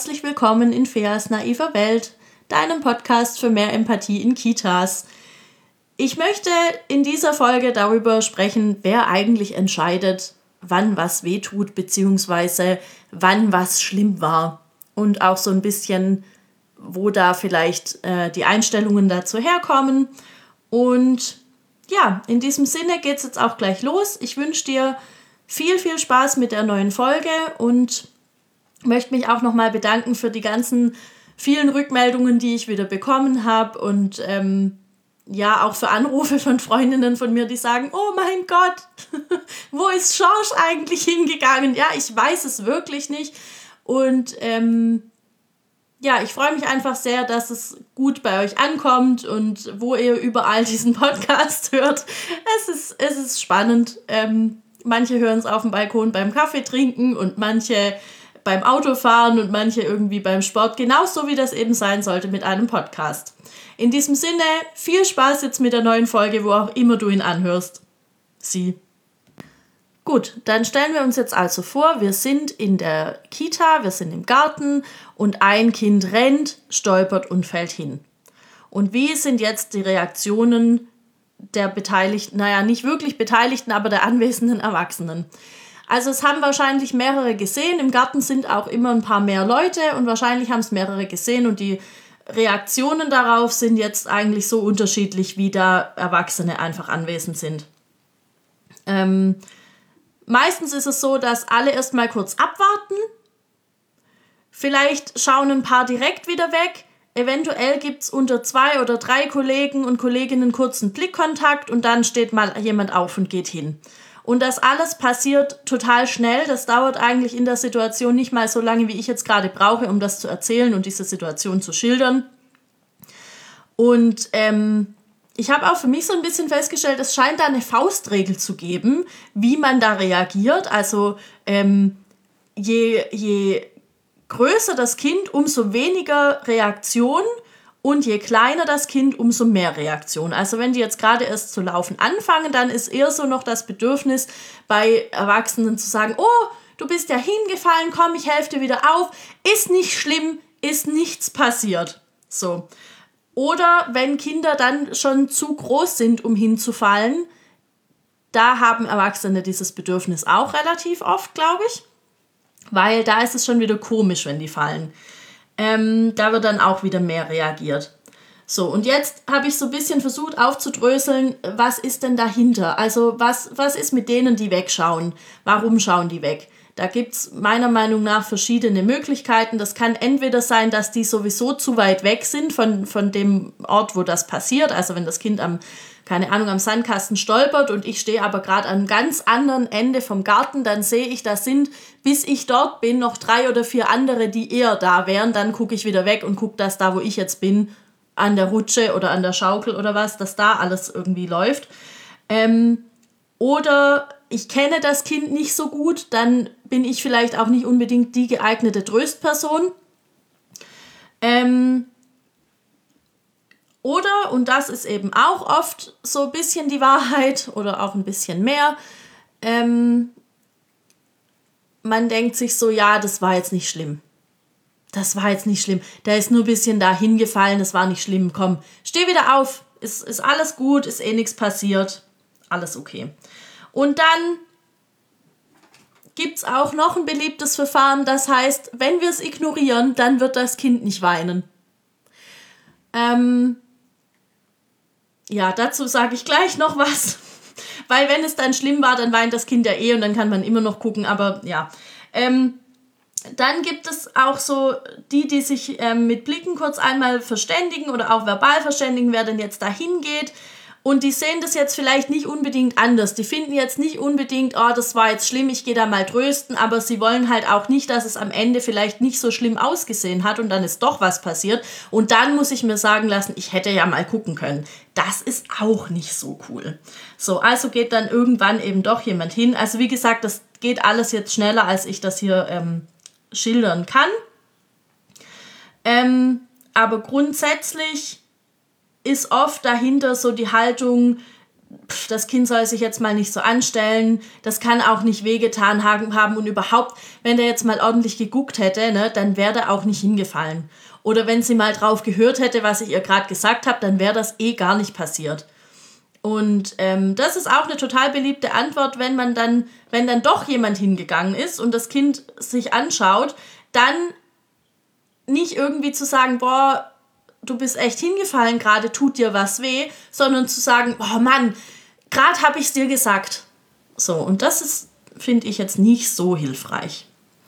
herzlich willkommen in Feas naiver Welt, deinem Podcast für mehr Empathie in Kitas. Ich möchte in dieser Folge darüber sprechen, wer eigentlich entscheidet, wann was wehtut, beziehungsweise wann was schlimm war. Und auch so ein bisschen, wo da vielleicht die Einstellungen dazu herkommen. Und ja, in diesem Sinne geht es jetzt auch gleich los. Ich wünsche dir viel, viel Spaß mit der neuen Folge und möchte mich auch nochmal bedanken für die ganzen vielen Rückmeldungen, die ich wieder bekommen habe und auch für Anrufe von Freundinnen von mir, die sagen, oh mein Gott, wo ist Schorsch eigentlich hingegangen? Ja, ich weiß es wirklich nicht und ich freue mich einfach sehr, dass es gut bei euch ankommt und wo ihr überall diesen Podcast hört. Es ist spannend. Manche hören es auf dem Balkon beim Kaffee trinken und manche beim Autofahren und manche irgendwie beim Sport, genauso wie das eben sein sollte mit einem Podcast. In diesem Sinne, viel Spaß jetzt mit der neuen Folge, wo auch immer du ihn anhörst. Gut, dann stellen wir uns jetzt also vor, wir sind in der Kita, wir sind im Garten und ein Kind rennt, stolpert und fällt hin. Und wie sind jetzt die Reaktionen der Beteiligten, nicht wirklich Beteiligten, aber der anwesenden Erwachsenen? Also es haben wahrscheinlich mehrere gesehen, im Garten sind auch immer ein paar mehr Leute und wahrscheinlich haben es mehrere gesehen und die Reaktionen darauf sind jetzt eigentlich so unterschiedlich, wie da Erwachsene einfach anwesend sind. Meistens ist es so, dass alle erstmal kurz abwarten, vielleicht schauen ein paar direkt wieder weg, eventuell gibt es unter 2 oder 3 Kollegen und Kolleginnen kurzen Blickkontakt und dann steht mal jemand auf und geht hin. Und das alles passiert total schnell. Das dauert eigentlich in der Situation nicht mal so lange, wie ich jetzt gerade brauche, um das zu erzählen und diese Situation zu schildern. Und ich habe auch für mich so ein bisschen festgestellt, es scheint da eine Faustregel zu geben, wie man da reagiert. Also je größer das Kind, umso weniger Reaktion. Und je kleiner das Kind, umso mehr Reaktion. Also wenn die jetzt gerade erst zu laufen anfangen, dann ist eher so noch das Bedürfnis bei Erwachsenen zu sagen, oh, du bist ja hingefallen, komm, ich helfe dir wieder auf. Ist nicht schlimm, ist nichts passiert. So. Oder wenn Kinder dann schon zu groß sind, um hinzufallen, da haben Erwachsene dieses Bedürfnis auch relativ oft, glaube ich. Weil da ist es schon wieder komisch, wenn die fallen. Da wird dann auch wieder mehr reagiert. So, und jetzt habe ich so ein bisschen versucht aufzudröseln, was ist denn dahinter? Also was ist mit denen, die wegschauen? Warum schauen die weg? Da gibt es meiner Meinung nach verschiedene Möglichkeiten. Das kann entweder sein, dass die sowieso zu weit weg sind von dem Ort, wo das passiert. Also wenn das Kind am Sandkasten stolpert und ich stehe aber gerade am ganz anderen Ende vom Garten, dann sehe ich, da sind, bis ich dort bin, noch 3 oder 4 andere, die eher da wären. Dann gucke ich wieder weg und gucke, dass da, wo ich jetzt bin, an der Rutsche oder an der Schaukel oder was, dass da alles irgendwie läuft. Oder ich kenne das Kind nicht so gut, dann bin ich vielleicht auch nicht unbedingt die geeignete Tröstperson. Oder, und das ist eben auch oft so ein bisschen die Wahrheit oder auch ein bisschen mehr, man denkt sich so, ja, das war jetzt nicht schlimm. Der ist nur ein bisschen da hingefallen, das war nicht schlimm. Komm, steh wieder auf, ist alles gut, ist eh nichts passiert, alles okay. Und dann gibt es auch noch ein beliebtes Verfahren, das heißt, wenn wir es ignorieren, dann wird das Kind nicht weinen. Dazu sage ich gleich noch was, weil wenn es dann schlimm war, dann weint das Kind ja eh und dann kann man immer noch gucken, aber ja. Dann gibt es auch so die sich mit Blicken kurz einmal verständigen oder auch verbal verständigen, wer denn jetzt dahin geht. Und die sehen das jetzt vielleicht nicht unbedingt anders. Die finden jetzt nicht unbedingt, oh, das war jetzt schlimm, ich gehe da mal trösten, aber sie wollen halt auch nicht, dass es am Ende vielleicht nicht so schlimm ausgesehen hat und dann ist doch was passiert. Und dann muss ich mir sagen lassen, ich hätte ja mal gucken können. Das ist auch nicht so cool. So, also geht dann irgendwann eben doch jemand hin. Also wie gesagt, das geht alles jetzt schneller, als ich das hier schildern kann. Aber grundsätzlich ist oft dahinter so die Haltung, das Kind soll sich jetzt mal nicht so anstellen, das kann auch nicht wehgetan haben und überhaupt, wenn der jetzt mal ordentlich geguckt hätte, ne, dann wäre der auch nicht hingefallen. Oder wenn sie mal drauf gehört hätte, was ich ihr gerade gesagt habe, dann wäre das gar nicht passiert. Und das ist auch eine total beliebte Antwort, wenn dann doch jemand hingegangen ist und das Kind sich anschaut, dann nicht irgendwie zu sagen, boah, du bist echt hingefallen, gerade tut dir was weh, sondern zu sagen, oh Mann, gerade habe ich es dir gesagt. So, und das ist, finde ich, jetzt nicht so hilfreich.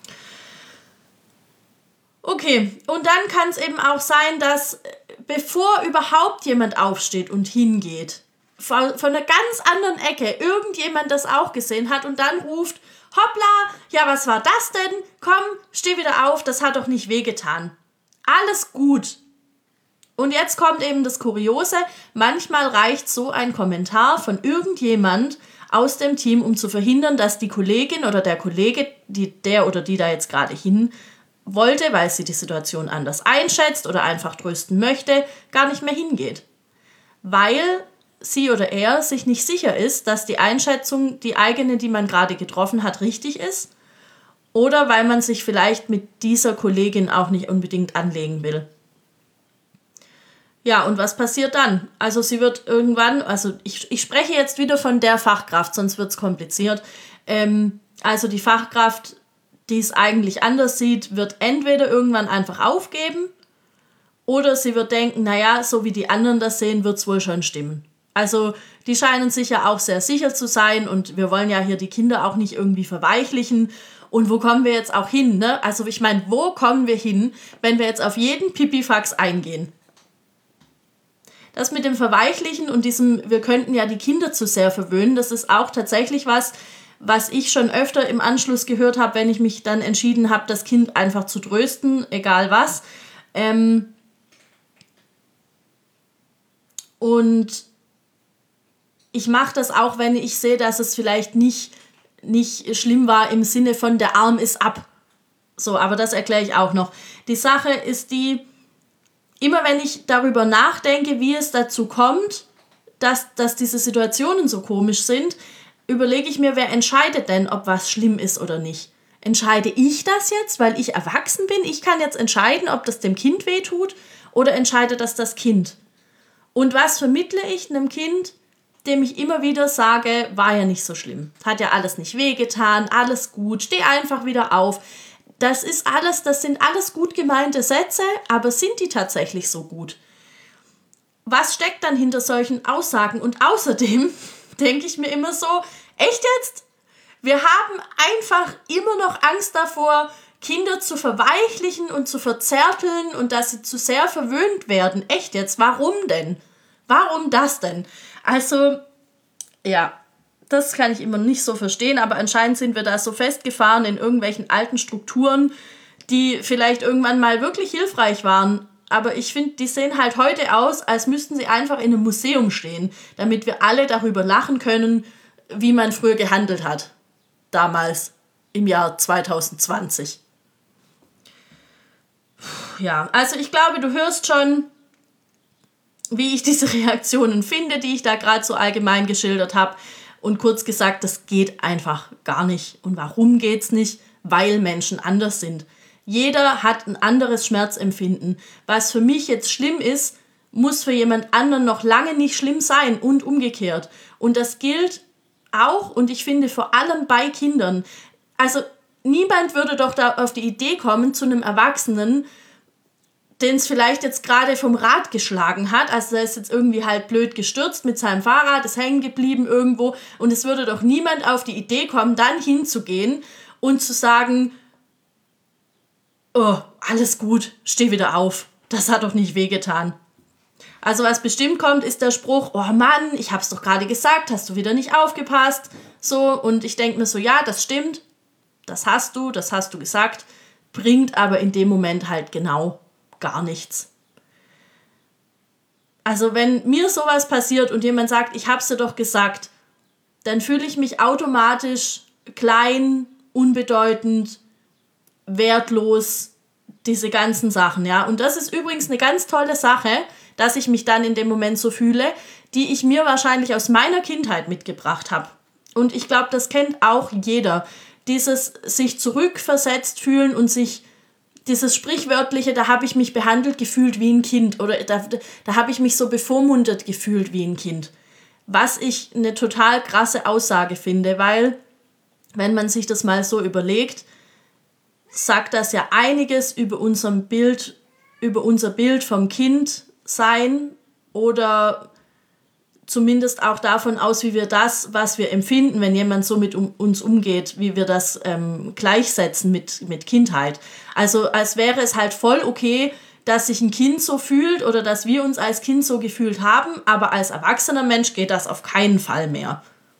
Okay, und dann kann es eben auch sein, dass bevor überhaupt jemand aufsteht und hingeht, von einer ganz anderen Ecke irgendjemand das auch gesehen hat und dann ruft, hoppla, ja, was war das denn? Komm, steh wieder auf, das hat doch nicht wehgetan. Alles gut. Und jetzt kommt eben das Kuriose, manchmal reicht so ein Kommentar von irgendjemand aus dem Team, um zu verhindern, dass die Kollegin oder der Kollege, der oder die da jetzt gerade hin wollte, weil sie die Situation anders einschätzt oder einfach trösten möchte, gar nicht mehr hingeht. Weil sie oder er sich nicht sicher ist, dass die Einschätzung, die eigene, die man gerade getroffen hat, richtig ist, oder weil man sich vielleicht mit dieser Kollegin auch nicht unbedingt anlegen will. Ja, und was passiert dann? Also sie wird irgendwann, also ich spreche jetzt wieder von der Fachkraft, sonst wird es kompliziert. Also die Fachkraft, die es eigentlich anders sieht, wird entweder irgendwann einfach aufgeben oder sie wird denken, naja, so wie die anderen das sehen, wird es wohl schon stimmen. Also die scheinen sich ja auch sehr sicher zu sein und wir wollen ja hier die Kinder auch nicht irgendwie verweichlichen. Und wo kommen wir jetzt auch hin? Ne? Also ich meine, wo kommen wir hin, wenn wir jetzt auf jeden Pipifax eingehen? Das mit dem Verweichlichen und diesem, wir könnten ja die Kinder zu sehr verwöhnen, das ist auch tatsächlich was ich schon öfter im Anschluss gehört habe, wenn ich mich dann entschieden habe, das Kind einfach zu trösten, egal was. Und ich mache das auch, wenn ich sehe, dass es vielleicht nicht schlimm war im Sinne von der Arm ist ab. So, aber das erkläre ich auch noch. Die Sache ist die, immer wenn ich darüber nachdenke, wie es dazu kommt, dass diese Situationen so komisch sind, überlege ich mir, wer entscheidet denn, ob was schlimm ist oder nicht. Entscheide ich das jetzt, weil ich erwachsen bin? Ich kann jetzt entscheiden, ob das dem Kind wehtut oder entscheidet das Kind? Und was vermittle ich einem Kind, dem ich immer wieder sage, war ja nicht so schlimm. Hat ja alles nicht wehgetan, alles gut, steh einfach wieder auf. Das sind alles gut gemeinte Sätze, aber sind die tatsächlich so gut? Was steckt dann hinter solchen Aussagen? Und außerdem denke ich mir immer so, echt jetzt? Wir haben einfach immer noch Angst davor, Kinder zu verweichlichen und zu verzärteln und dass sie zu sehr verwöhnt werden. Echt jetzt? Warum denn? Warum das denn? Also, ja, das kann ich immer nicht so verstehen, aber anscheinend sind wir da so festgefahren in irgendwelchen alten Strukturen, die vielleicht irgendwann mal wirklich hilfreich waren. Aber ich finde, die sehen halt heute aus, als müssten sie einfach in einem Museum stehen, damit wir alle darüber lachen können, wie man früher gehandelt hat. Damals, im Jahr 2020. Ja, also ich glaube, du hörst schon, wie ich diese Reaktionen finde, die ich da gerade so allgemein geschildert habe. Und kurz gesagt, das geht einfach gar nicht. Und warum geht's nicht? Weil Menschen anders sind. Jeder hat ein anderes Schmerzempfinden. Was für mich jetzt schlimm ist, muss für jemand anderen noch lange nicht schlimm sein und umgekehrt. Und das gilt auch, und ich finde vor allem bei Kindern. Also niemand würde doch da auf die Idee kommen, zu einem Erwachsenen, den es vielleicht jetzt gerade vom Rad geschlagen hat, also er ist jetzt irgendwie halt blöd gestürzt mit seinem Fahrrad, ist hängen geblieben irgendwo und es würde doch niemand auf die Idee kommen, dann hinzugehen und zu sagen, oh, alles gut, steh wieder auf, das hat doch nicht wehgetan. Also was bestimmt kommt, ist der Spruch, oh Mann, ich hab's doch gerade gesagt, hast du wieder nicht aufgepasst, so, und ich denke mir so, ja, das stimmt, das hast du gesagt, bringt aber in dem Moment halt genau gar nichts. Also wenn mir sowas passiert und jemand sagt, ich hab's dir doch gesagt, dann fühle ich mich automatisch klein, unbedeutend, wertlos, diese ganzen Sachen, ja. Und das ist übrigens eine ganz tolle Sache, dass ich mich dann in dem Moment so fühle, die ich mir wahrscheinlich aus meiner Kindheit mitgebracht habe. Und ich glaube, das kennt auch jeder. Dieses sich zurückversetzt fühlen und sich dieses sprichwörtliche, da habe ich mich behandelt gefühlt wie ein Kind oder da habe ich mich so bevormundet gefühlt wie ein Kind. Was ich eine total krasse Aussage finde, weil, wenn man sich das mal so überlegt, sagt das ja einiges über unser Bild vom Kindsein oder zumindest auch davon aus, wie wir das, was wir empfinden, wenn jemand so mit uns umgeht, wie wir das gleichsetzen mit Kindheit. Also als wäre es halt voll okay, dass sich ein Kind so fühlt oder dass wir uns als Kind so gefühlt haben, aber als erwachsener Mensch geht das auf keinen Fall mehr.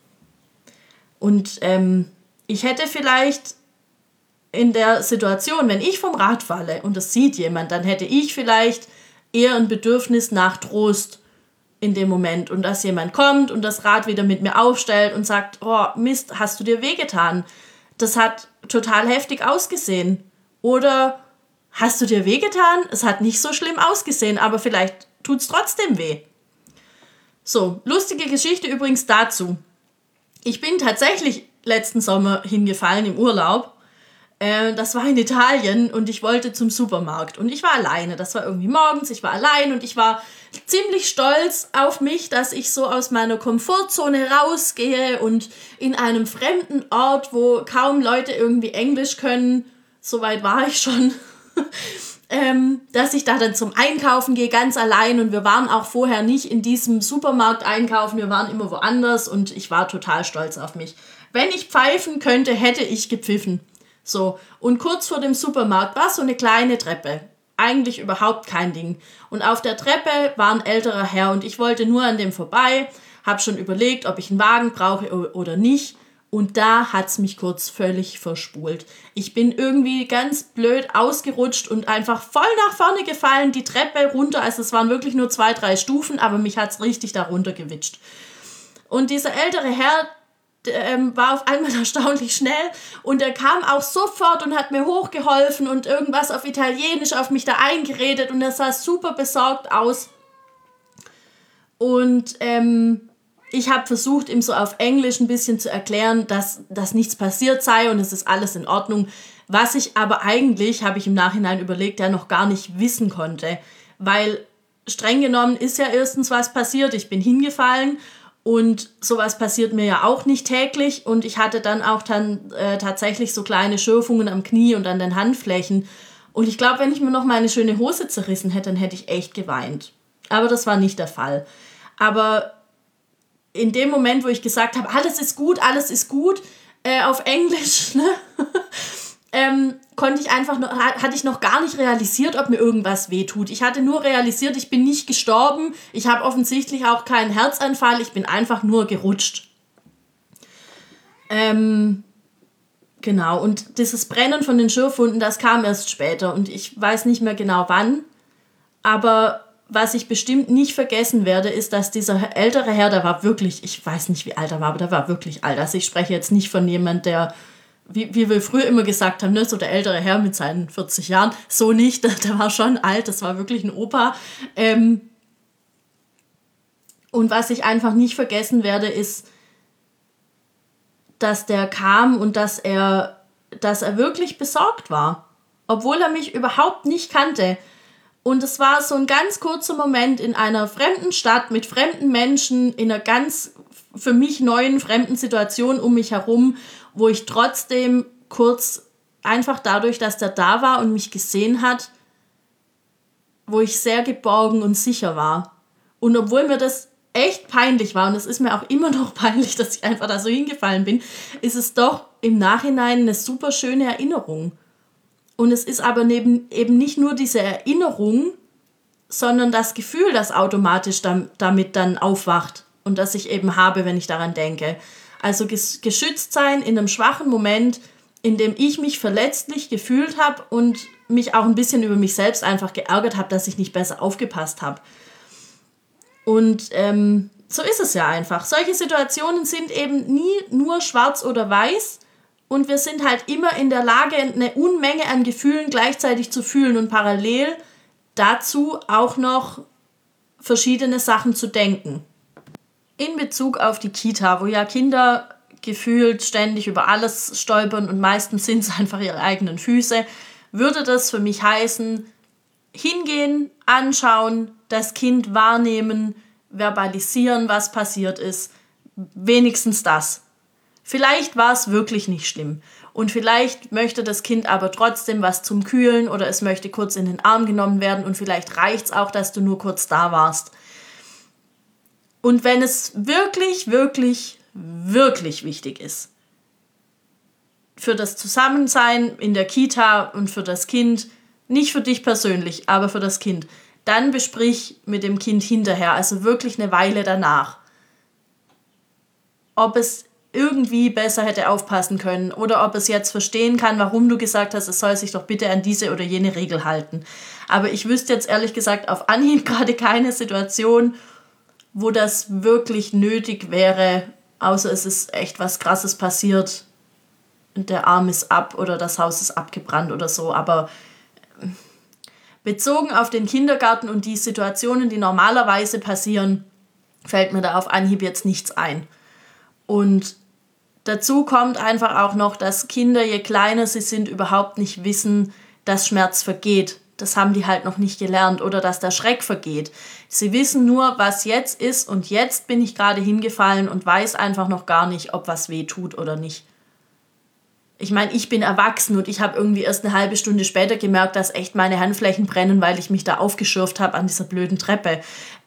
Und ich hätte vielleicht in der Situation, wenn ich vom Rad falle und das sieht jemand, dann hätte ich vielleicht eher ein Bedürfnis nach Trost in dem Moment und dass jemand kommt und das Rad wieder mit mir aufstellt und sagt, oh Mist, hast du dir wehgetan? Das hat total heftig ausgesehen. Oder hast du dir wehgetan? Es hat nicht so schlimm ausgesehen, aber vielleicht tut es trotzdem weh. So, lustige Geschichte übrigens dazu. Ich bin tatsächlich letzten Sommer hingefallen im Urlaub. Das war in Italien und ich wollte zum Supermarkt und ich war alleine. Das war irgendwie morgens, ich war allein und ich war ziemlich stolz auf mich, dass ich so aus meiner Komfortzone rausgehe und in einem fremden Ort, wo kaum Leute irgendwie Englisch können, so weit war ich schon, dass ich da dann zum Einkaufen gehe, ganz allein und wir waren auch vorher nicht in diesem Supermarkt einkaufen, wir waren immer woanders und ich war total stolz auf mich. Wenn ich pfeifen könnte, hätte ich gepfiffen. So, und kurz vor dem Supermarkt war so eine kleine Treppe. Eigentlich überhaupt kein Ding. Und auf der Treppe war ein älterer Herr und ich wollte nur an dem vorbei, habe schon überlegt, ob ich einen Wagen brauche oder nicht. Und da hat's mich kurz völlig verspult. Ich bin irgendwie ganz blöd ausgerutscht und einfach voll nach vorne gefallen, die Treppe runter. Also es waren wirklich nur 2, 3 Stufen, aber mich hat's richtig da runtergewitscht. Und dieser ältere Herr, war auf einmal erstaunlich schnell und er kam auch sofort und hat mir hochgeholfen und irgendwas auf Italienisch auf mich da eingeredet und er sah super besorgt aus. Und ich habe versucht, ihm so auf Englisch ein bisschen zu erklären, dass nichts passiert sei und es ist alles in Ordnung. Was ich aber eigentlich, habe ich im Nachhinein überlegt, ja noch gar nicht wissen konnte, weil streng genommen ist ja erstens was passiert, ich bin hingefallen. Und sowas passiert mir ja auch nicht täglich und ich hatte dann auch tatsächlich so kleine Schürfungen am Knie und an den Handflächen. Und ich glaube, wenn ich mir noch meine schöne Hose zerrissen hätte, dann hätte ich echt geweint. Aber das war nicht der Fall. Aber in dem Moment, wo ich gesagt habe, alles ist gut, auf Englisch, ne? Hatte ich noch gar nicht realisiert, ob mir irgendwas wehtut. Ich hatte nur realisiert, ich bin nicht gestorben. Ich habe offensichtlich auch keinen Herzanfall. Ich bin einfach nur gerutscht. Genau. Und dieses Brennen von den Schürfwunden, das kam erst später. Und ich weiß nicht mehr genau wann. Aber was ich bestimmt nicht vergessen werde, ist, dass dieser ältere Herr, der war wirklich, ich weiß nicht, wie alt er war, aber der war wirklich alt. Also ich spreche jetzt nicht von jemand, der wie wir früher immer gesagt haben, ne, so der ältere Herr mit seinen 40 Jahren, so nicht, der war schon alt, das war wirklich ein Opa. Und was ich einfach nicht vergessen werde, ist, dass der kam und dass er wirklich besorgt war, obwohl er mich überhaupt nicht kannte. Und es war so ein ganz kurzer Moment in einer fremden Stadt mit fremden Menschen, in einer ganz für mich neuen, fremden Situation um mich herum, wo ich trotzdem kurz, einfach dadurch, dass der da war und mich gesehen hat, wo ich sehr geborgen und sicher war. Und obwohl mir das echt peinlich war, und es ist mir auch immer noch peinlich, dass ich einfach da so hingefallen bin, ist es doch im Nachhinein eine super schöne Erinnerung. Und es ist aber eben nicht nur diese Erinnerung, sondern das Gefühl, das automatisch damit dann aufwacht und das ich eben habe, wenn ich daran denke. Also geschützt sein in einem schwachen Moment, in dem ich mich verletzlich gefühlt habe und mich auch ein bisschen über mich selbst einfach geärgert habe, dass ich nicht besser aufgepasst habe. Und so ist es ja einfach. Solche Situationen sind eben nie nur schwarz oder weiß und wir sind halt immer in der Lage, eine Unmenge an Gefühlen gleichzeitig zu fühlen und parallel dazu auch noch verschiedene Sachen zu denken. In Bezug auf die Kita, wo ja Kinder gefühlt ständig über alles stolpern und meistens sind es einfach ihre eigenen Füße, würde das für mich heißen, hingehen, anschauen, das Kind wahrnehmen, verbalisieren, was passiert ist. Wenigstens das. Vielleicht war es wirklich nicht schlimm. Und vielleicht möchte das Kind aber trotzdem was zum Kühlen oder es möchte kurz in den Arm genommen werden und vielleicht reicht es auch, dass du nur kurz da warst. Und wenn es wirklich, wirklich, wirklich wichtig ist, für das Zusammensein in der Kita und für das Kind, nicht für dich persönlich, aber für das Kind, dann besprich mit dem Kind hinterher, also wirklich eine Weile danach, ob es irgendwie besser hätte aufpassen können oder ob es jetzt verstehen kann, warum du gesagt hast, es soll sich doch bitte an diese oder jene Regel halten. Aber ich wüsste jetzt ehrlich gesagt auf Anhieb gerade keine Situation, wo das wirklich nötig wäre, außer es ist echt was Krasses passiert und der Arm ist ab oder das Haus ist abgebrannt oder so. Aber bezogen auf den Kindergarten und die Situationen, die normalerweise passieren, fällt mir da auf Anhieb jetzt nichts ein. Und dazu kommt einfach auch noch, dass Kinder, je kleiner sie sind, überhaupt nicht wissen, dass Schmerz vergeht. Das haben die halt noch nicht gelernt oder dass der Schreck vergeht. Sie wissen nur, was jetzt ist und jetzt bin ich gerade hingefallen und weiß einfach noch gar nicht, ob was weh tut oder nicht. Ich meine, ich bin erwachsen und ich habe irgendwie erst eine halbe Stunde später gemerkt, dass echt meine Handflächen brennen, weil ich mich da aufgeschürft habe an dieser blöden Treppe.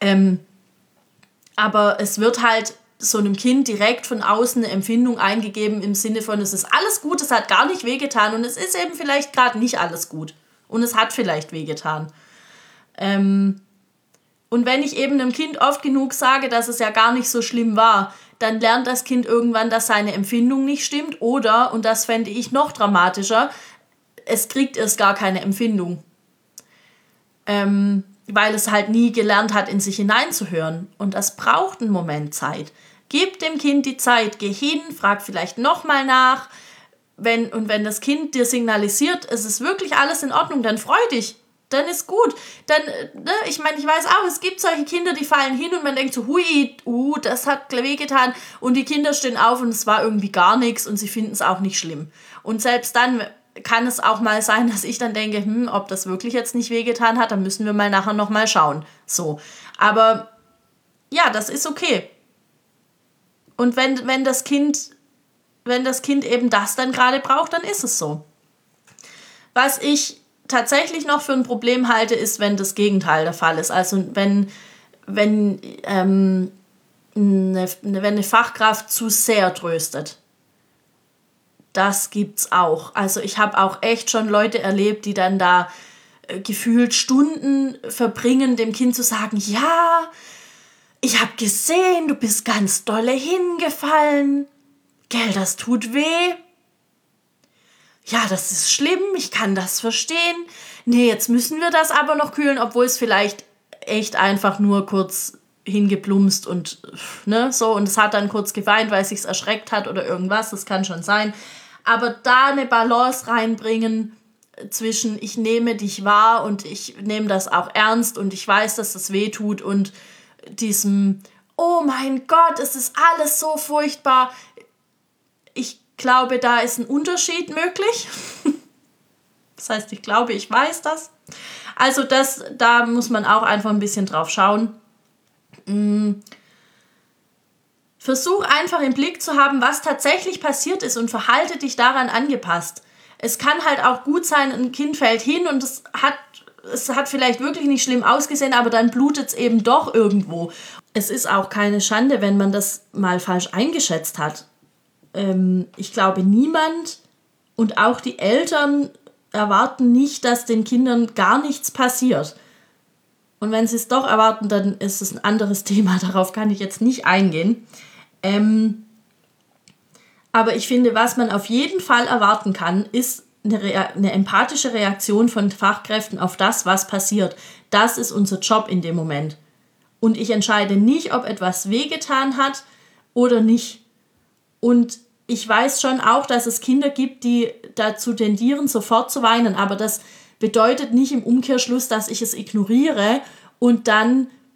Aber es wird halt so einem Kind direkt von außen eine Empfindung eingegeben im Sinne von, es ist alles gut, es hat gar nicht wehgetan und es ist eben vielleicht gerade nicht alles gut. Und es hat vielleicht wehgetan. Und wenn ich eben einem Kind oft genug sage, dass es ja gar nicht so schlimm war, dann lernt das Kind irgendwann, dass seine Empfindung nicht stimmt oder, und das fände ich noch dramatischer, es kriegt erst gar keine Empfindung. Weil es halt nie gelernt hat, in sich hineinzuhören. Und das braucht einen Moment Zeit. Gib dem Kind die Zeit, geh hin, frag vielleicht nochmal nach. Wenn das Kind dir signalisiert, es ist wirklich alles in Ordnung, dann freu dich. Dann ist gut. Dann, ich meine, ich weiß auch, es gibt solche Kinder, die fallen hin und man denkt so, hui, das hat wehgetan. Und die Kinder stehen auf und es war irgendwie gar nichts und sie finden es auch nicht schlimm. Und selbst dann kann es auch mal sein, dass ich dann denke, ob das wirklich jetzt nicht wehgetan hat, dann müssen wir mal nachher nochmal schauen. So. Aber ja, das ist okay. Und wenn das Kind eben das dann gerade braucht, dann ist es so. Was ich tatsächlich noch für ein Problem halte, ist, wenn das Gegenteil der Fall ist. Also wenn eine Fachkraft zu sehr tröstet. Das gibt's auch. Also ich habe auch echt schon Leute erlebt, die dann da gefühlt Stunden verbringen, dem Kind zu sagen, ja, ich habe gesehen, du bist ganz dolle hingefallen. Gell, das tut weh. Ja, das ist schlimm, ich kann das verstehen. Nee, jetzt müssen wir das aber noch kühlen, obwohl es vielleicht echt einfach nur kurz hingeplumpst und so. Und es hat dann kurz geweint, weil es sich erschreckt hat oder irgendwas, das kann schon sein. Aber da eine Balance reinbringen zwischen ich nehme dich wahr und ich nehme das auch ernst und ich weiß, dass das weh tut und diesem, oh mein Gott, es ist alles so furchtbar. Ich glaube, da ist ein Unterschied möglich. Das heißt, ich glaube, ich weiß das. Also da muss man auch einfach ein bisschen drauf schauen. Versuch einfach im Blick zu haben, was tatsächlich passiert ist und verhalte dich daran angepasst. Es kann halt auch gut sein, ein Kind fällt hin und es hat vielleicht wirklich nicht schlimm ausgesehen, aber dann blutet es eben doch irgendwo. Es ist auch keine Schande, wenn man das mal falsch eingeschätzt hat. Ich glaube, niemand und auch die Eltern erwarten nicht, dass den Kindern gar nichts passiert. Und wenn sie es doch erwarten, dann ist es ein anderes Thema. Darauf kann ich jetzt nicht eingehen. Aber ich finde, was man auf jeden Fall erwarten kann, ist eine empathische Reaktion von Fachkräften auf das, was passiert. Das ist unser Job in dem Moment. Und ich entscheide nicht, ob etwas wehgetan hat oder nicht. Und ich weiß schon auch, dass es Kinder gibt, die dazu tendieren, sofort zu weinen. Aber das bedeutet nicht im Umkehrschluss, dass ich es ignoriere und dann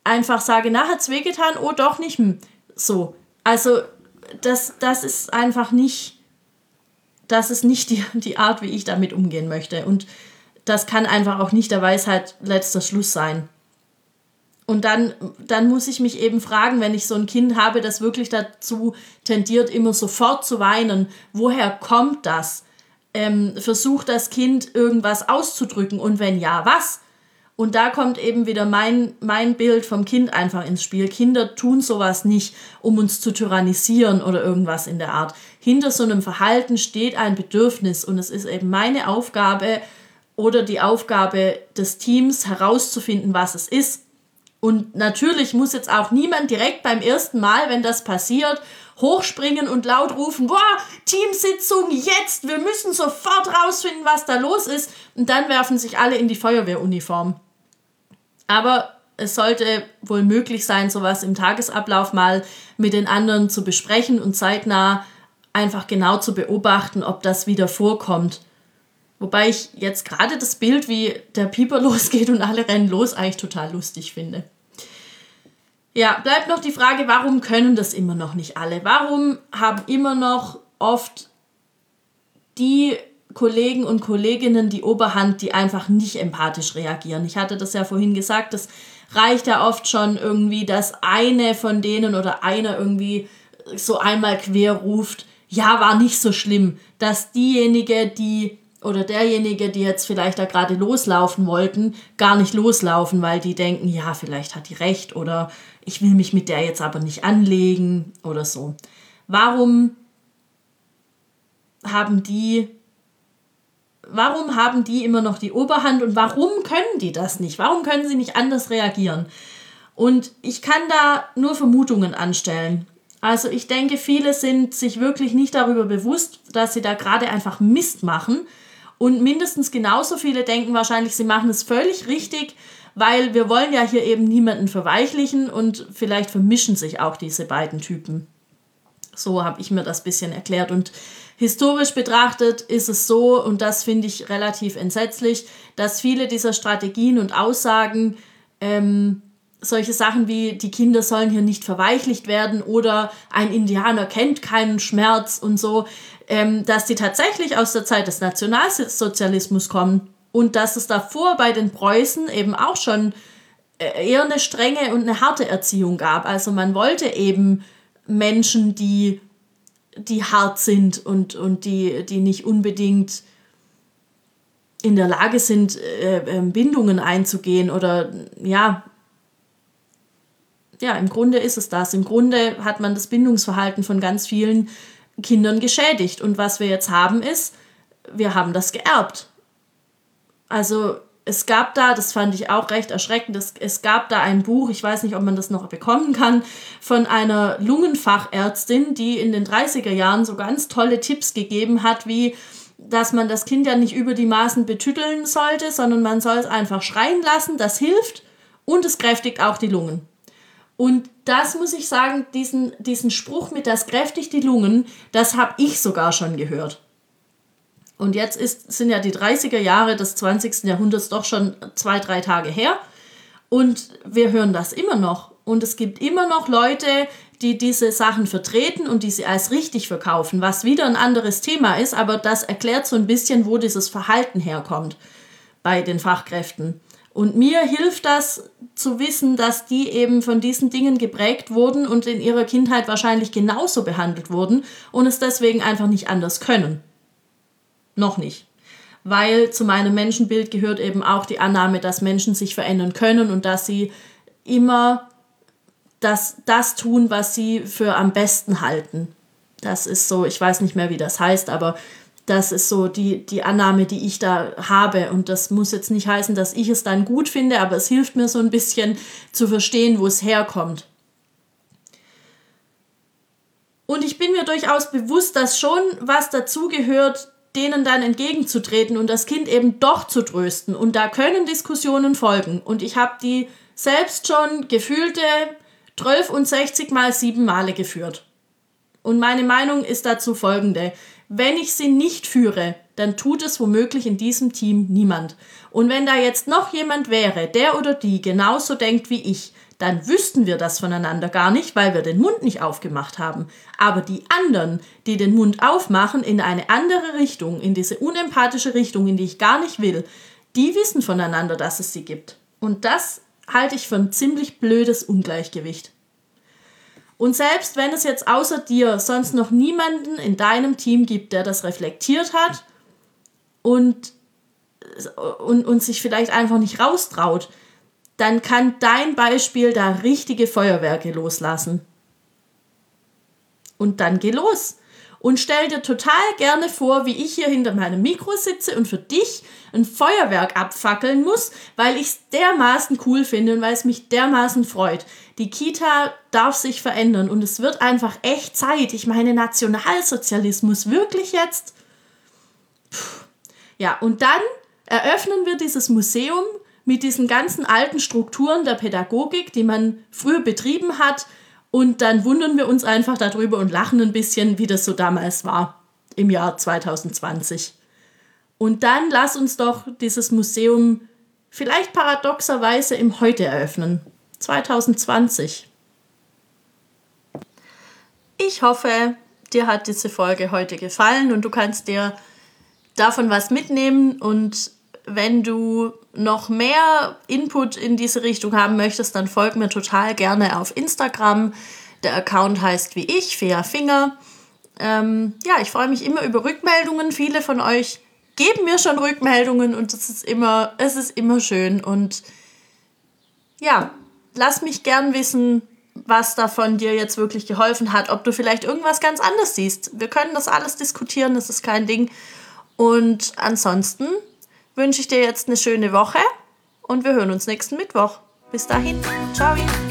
einfach sage, na, hat's wehgetan? Oh, doch nicht. So. Also, das ist einfach nicht, das ist nicht die Art, wie ich damit umgehen möchte. Und das kann einfach auch nicht der Weisheit letzter Schluss sein. Und dann muss ich mich eben fragen, wenn ich so ein Kind habe, das wirklich dazu tendiert, immer sofort zu weinen, woher kommt das? Versucht das Kind irgendwas auszudrücken und wenn ja, was? Und da kommt eben wieder mein Bild vom Kind einfach ins Spiel. Kinder tun sowas nicht, um uns zu tyrannisieren oder irgendwas in der Art. Hinter so einem Verhalten steht ein Bedürfnis und es ist eben meine Aufgabe oder die Aufgabe des Teams herauszufinden, was es ist. Und natürlich muss jetzt auch niemand direkt beim ersten Mal, wenn das passiert, hochspringen und laut rufen, boah, Teamsitzung jetzt, wir müssen sofort rausfinden, was da los ist. Und dann werfen sich alle in die Feuerwehruniform. Aber es sollte wohl möglich sein, sowas im Tagesablauf mal mit den anderen zu besprechen und zeitnah einfach genau zu beobachten, ob das wieder vorkommt. Wobei ich jetzt gerade das Bild, wie der Pieper losgeht und alle rennen los, eigentlich total lustig finde. Ja, bleibt noch die Frage, warum können das immer noch nicht alle? Warum haben immer noch oft die Kollegen und Kolleginnen die Oberhand, die einfach nicht empathisch reagieren? Ich hatte das ja vorhin gesagt, das reicht ja oft schon irgendwie, dass eine von denen oder einer irgendwie so einmal quer ruft, ja, war nicht so schlimm, dass diejenige, die oder derjenige, die jetzt vielleicht da gerade loslaufen wollten, gar nicht loslaufen, weil die denken, ja, vielleicht hat die recht oder ich will mich mit der jetzt aber nicht anlegen oder so. Warum haben die immer noch die Oberhand und warum können die das nicht? Warum können sie nicht anders reagieren? Und ich kann da nur Vermutungen anstellen. Also ich denke, viele sind sich wirklich nicht darüber bewusst, dass sie da gerade einfach Mist machen. Und mindestens genauso viele denken wahrscheinlich, sie machen es völlig richtig, weil wir wollen ja hier eben niemanden verweichlichen und vielleicht vermischen sich auch diese beiden Typen. So habe ich mir das ein bisschen erklärt. Und historisch betrachtet ist es so, und das finde ich relativ entsetzlich, dass viele dieser Strategien und Aussagen, solche Sachen wie die Kinder sollen hier nicht verweichlicht werden oder ein Indianer kennt keinen Schmerz und so, dass die tatsächlich aus der Zeit des Nationalsozialismus kommen und dass es davor bei den Preußen eben auch schon eher eine strenge und eine harte Erziehung gab. Also man wollte eben Menschen, die hart sind und die nicht unbedingt in der Lage sind, Bindungen einzugehen oder ja, im Grunde ist es das. Im Grunde hat man das Bindungsverhalten von ganz vielen Kindern geschädigt. Und was wir jetzt haben ist, wir haben das geerbt. Also es gab da, das fand ich auch recht erschreckend, es gab da ein Buch, ich weiß nicht, ob man das noch bekommen kann, von einer Lungenfachärztin, die in den 30er Jahren so ganz tolle Tipps gegeben hat, wie, dass man das Kind ja nicht über die Maßen betütteln sollte, sondern man soll es einfach schreien lassen, das hilft und es kräftigt auch die Lungen. Und das muss ich sagen, diesen Spruch mit das kräftigt die Lungen, das habe ich sogar schon gehört. Und jetzt sind ja die 30er Jahre des 20. Jahrhunderts doch schon 2-3 Tage her. Und wir hören das immer noch. Und es gibt immer noch Leute, die diese Sachen vertreten und die sie als richtig verkaufen, was wieder ein anderes Thema ist, aber das erklärt so ein bisschen, wo dieses Verhalten herkommt bei den Fachkräften. Und mir hilft das zu wissen, dass die eben von diesen Dingen geprägt wurden und in ihrer Kindheit wahrscheinlich genauso behandelt wurden und es deswegen einfach nicht anders können. Noch nicht. Weil zu meinem Menschenbild gehört eben auch die Annahme, dass Menschen sich verändern können und dass sie immer das tun, was sie für am besten halten. Das ist so, ich weiß nicht mehr, wie das heißt, aber das ist so die Annahme, die ich da habe. Und das muss jetzt nicht heißen, dass ich es dann gut finde, aber es hilft mir so ein bisschen zu verstehen, wo es herkommt. Und ich bin mir durchaus bewusst, dass schon was dazugehört, denen dann entgegenzutreten und das Kind eben doch zu trösten. Und da können Diskussionen folgen. Und ich habe die selbst schon gefühlte 12 und 60 mal 7 Male geführt. Und meine Meinung ist dazu folgende. Wenn ich sie nicht führe, dann tut es womöglich in diesem Team niemand. Und wenn da jetzt noch jemand wäre, der oder die genauso denkt wie ich, dann wüssten wir das voneinander gar nicht, weil wir den Mund nicht aufgemacht haben. Aber die anderen, die den Mund aufmachen in eine andere Richtung, in diese unempathische Richtung, in die ich gar nicht will, die wissen voneinander, dass es sie gibt. Und das halte ich für ein ziemlich blödes Ungleichgewicht. Und selbst wenn es jetzt außer dir sonst noch niemanden in deinem Team gibt, der das reflektiert hat und sich vielleicht einfach nicht raustraut, dann kann dein Beispiel da richtige Feuerwerke loslassen. Und dann geh los. Und stell dir total gerne vor, wie ich hier hinter meinem Mikro sitze und für dich ein Feuerwerk abfackeln muss, weil ich es dermaßen cool finde und weil es mich dermaßen freut. Die Kita darf sich verändern und es wird einfach echt Zeit. Ich meine, Nationalsozialismus, wirklich jetzt? Ja, und dann eröffnen wir dieses Museum mit diesen ganzen alten Strukturen der Pädagogik, die man früher betrieben hat. Und dann wundern wir uns einfach darüber und lachen ein bisschen, wie das so damals war, im Jahr 2020. Und dann lass uns doch dieses Museum vielleicht paradoxerweise im Heute eröffnen, 2020. Ich hoffe, dir hat diese Folge heute gefallen und du kannst dir davon was mitnehmen. Und wenn du noch mehr Input in diese Richtung haben möchtest, dann folg mir total gerne auf Instagram. Der Account heißt wie ich, Fea Finger. Ich freue mich immer über Rückmeldungen. Viele von euch geben mir schon Rückmeldungen und es ist immer schön. Und ja, lass mich gern wissen, was davon dir jetzt wirklich geholfen hat, ob du vielleicht irgendwas ganz anderes siehst. Wir können das alles diskutieren, das ist kein Ding. Und ansonsten wünsche ich dir jetzt eine schöne Woche und wir hören uns nächsten Mittwoch. Bis dahin, ciao.